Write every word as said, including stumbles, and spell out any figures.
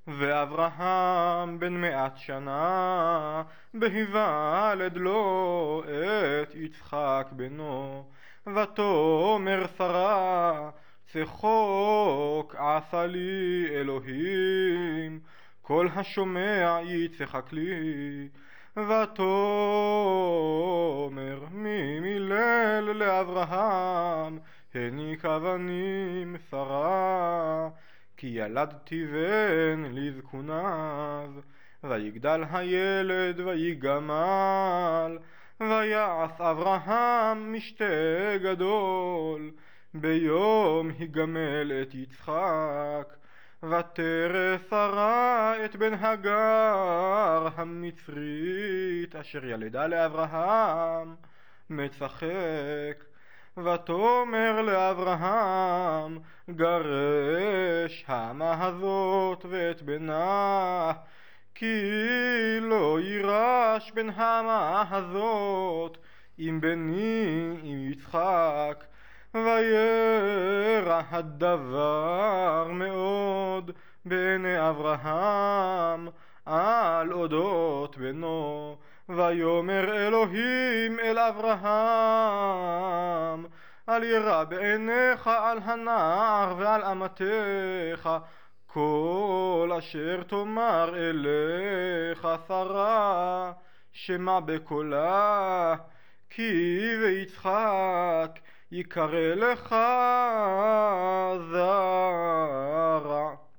ואברהם בן מאת שנה, בהיוולד לו את יצחק בנו. ותאמר שרה, צחוק עשה לי אלוהים, כל השומע יצחק לי. ותאמר מי מילל לאברהם, העניק אבנים שרה, כי ילדתי בן לזקוניו. ויגדל הילד ויגמל, ויעש אברהם משתה גדול, ביום היגמל את יצחק. ותרא שרה את בן הגר המצרית, אשר ילדה לאברהם, מצחק. ותאמר לאברהם, גרש האמה הזאת ואת בנה, כי לא יירש בן האמה הזאת עם בני עם יצחק. וירא הדבר מאוד בעיני אברהם על אודות בנו. ויאמר אלוהים אל אברהם, אל ירא בעיניך על הנער ועל אמתך, כל אשר תאמר אליך שרה, שמע בקולה, כי ביצחק יקרא לך זרע.